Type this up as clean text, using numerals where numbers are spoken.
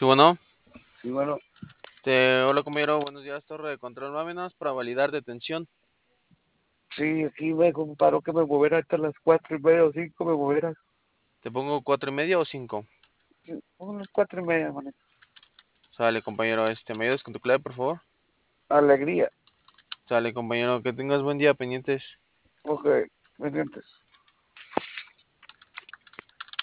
Sí, bueno, Sí, bueno, hola compañero, buenos días, torre de control mámenas para validar detención. sí, aquí me comparó que me moviera hasta las 4:30 o 5, me moviera. Te pongo 4:30 o 5. Sí, unas 4:30, man. Sale compañero, ¿me ayudas con tu clave, por favor? Alegría. Sale compañero, que tengas buen día, pendientes. Ok, pendientes.